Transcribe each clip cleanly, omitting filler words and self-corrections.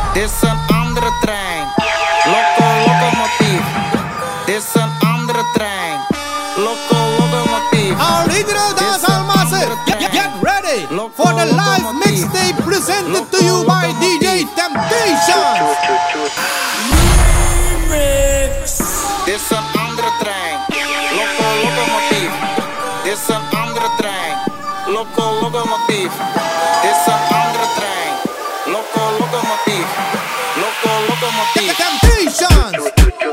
Dit is een andere trein. Locomotief. Dit is een andere trein. Locomotief. Our leader dancehall masses, get ready for the live mixtape presented to you by DJ Temptation. Dit is een andere trein. Locomotief. Dit is een andere trein. Locomotief. Dit is een andere trein. Locomotief. Locomotief. Temptation.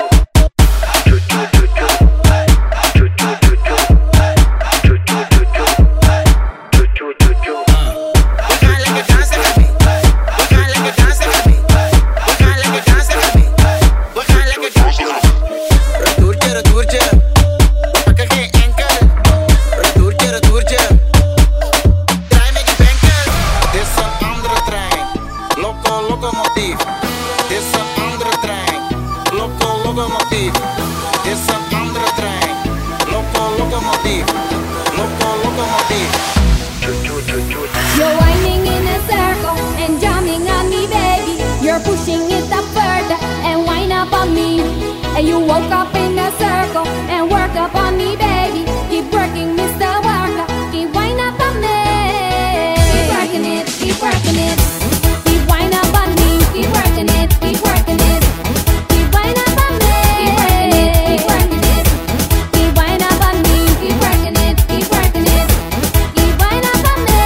You're whining in a circle and jumping on me, baby. You're pushing it up further and wind up on me. And you woke up in a circle and work up on me, baby. Keep working, Mr. Worker. Keep wind up on me. Keep working it, keep working it. Keep wind up on me. Keep working it, keep working it. Keep wind up on me. Keep working it, keep wind up on me. Keep working it, keep working it. Keep wind up on me.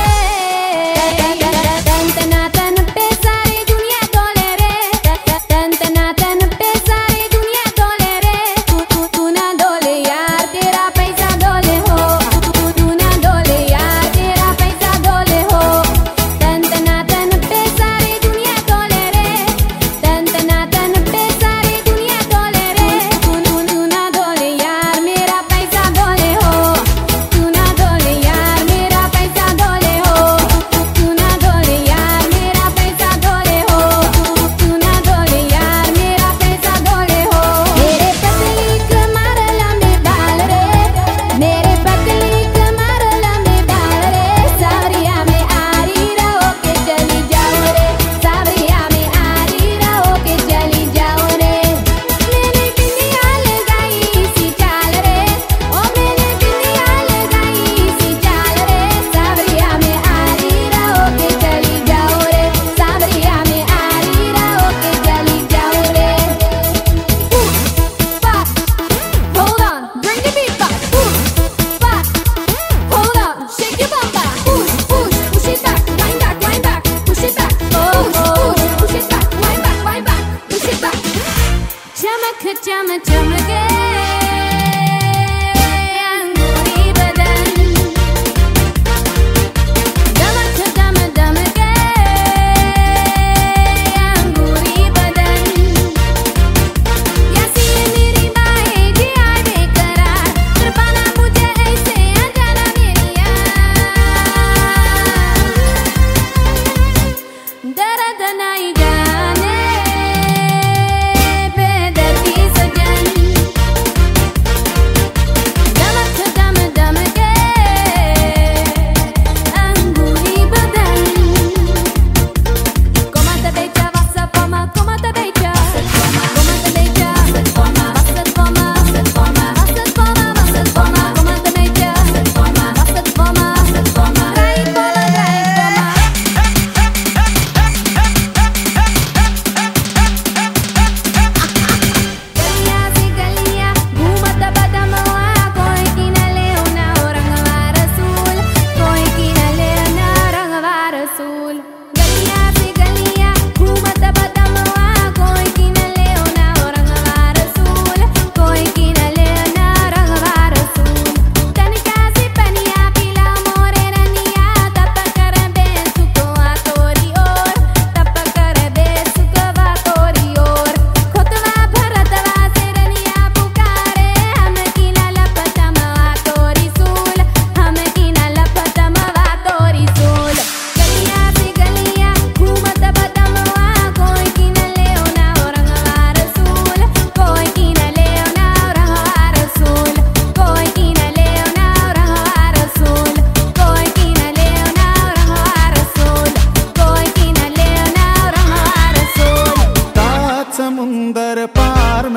Tantana pesare dunia dolere. Tantana pesare dunia dolere. Tu na dole yaar tera paisa dole ho. Tu na dole yaar tera paisa dole ho. Tantana pesare dunia dolere. Tantana pesare dunia dolere. Tu na dole yaar mera paisa dole ho. Tu na dole yaar mera paisa dole ho. Tu na dole yaar mera paisa dole ho. Tu na dole yaar mera paisa dole ho. मेरे पतली कमर लंबे बाल रे. मेरे पतली कमर लंबे बाल रे. सावरिया में आरी रहो के चली जाओ रे. सावरिया में आरी रहो के चली जाओ रे. मैंने बिंदिया लगाई सी चाल रे. ओ मैंने बिंदिया लगाई सी चाल रे. सावरिया में आरी रहो के चली जाओ रे. सावरिया में आरी रहो के चली जाओ रे. Hold on, bring the beat back. Hold on, shake your bum back. Push it back, wind back, push it back. Push it back, wind back, push it back. चमक चमके अंगूरी बदन. दमके अंगूरी बदन. यासी मेरी बाहें जिया बेकरार. तरपाना मुझे ऐसे आ जाना मेरी यार. दर्द नहीं जाने बेदर्दी सजन. दमके अंगूरी बदन. Como te beija, vassa forma, como te beija. Como te beija, vassa forma, vassa forma. Como te beija, vassa forma. Drai forma.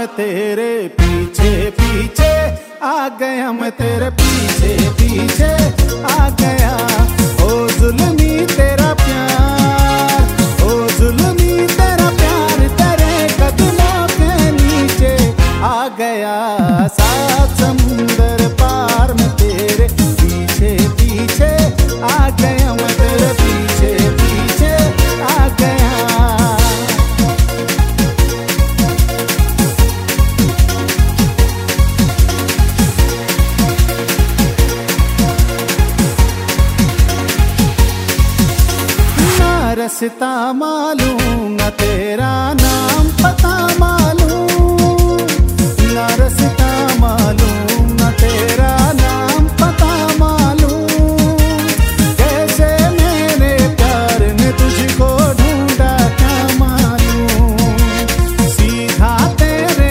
मैं तेरे पीछे पीछे आ गया, मैं तेरे पीछे पीछे आ गया। ओ जुल्मी तेरा प्यार, ओ जुल्मी तेरा प्यार, तेरे कदमों के नीचे आ गया। सात समुंदर पार मैं तेरे पीछे पीछे आ गया, मैं तेरे पीछे पीछे आ गया। रास्ता मालूम ना तेरा नाम पता मालूम, ना रास्ता मालूम ना तेरा नाम पता मालूम। कैसे मेरे प्यार ने तुझको ढूंढा क्या मालूम। सीधा तेरे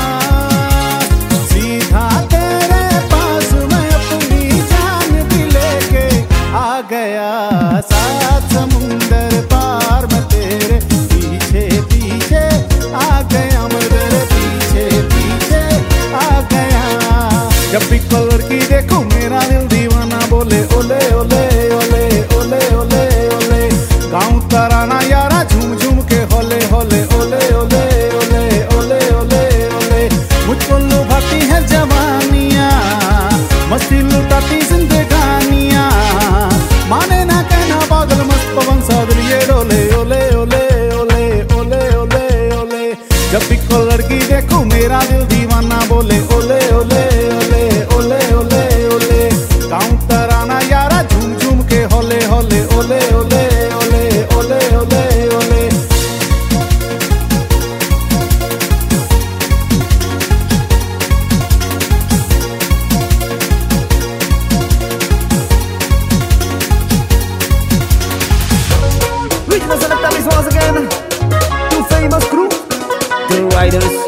पास मैं अपनी जान भी लेके आ गया। सात समुंदर पार मैं तेरे पीछे पीछे आ गया, मैं तेरे पीछे पीछे आ गया। जब भी कोई लड़की देखूं मेरा दिल दीवाना बोले ओले ओले ओले ओले ओले ओले। गाऊं तराना यारा झूम झूम के होले होले ओले ओले ओले ओले ओले ओले। मुझको लुभाती है जवानियाँ, मस्ती लुटाती जिंदगानियाँ। माने ना कहना पागल मस्त पवन सादरिये डोले ओले ओले ओले ओले ओले ओले। जब भी कोई लड़की देखूं मेरा दिल दीवाना बोले ओले ओले ओले ओले ओले ओले। गाऊं तराना यारा झूम झूम के होले होले ओले ओले ओले ओले ओले ओले। Once again, two famous crew, the Riders.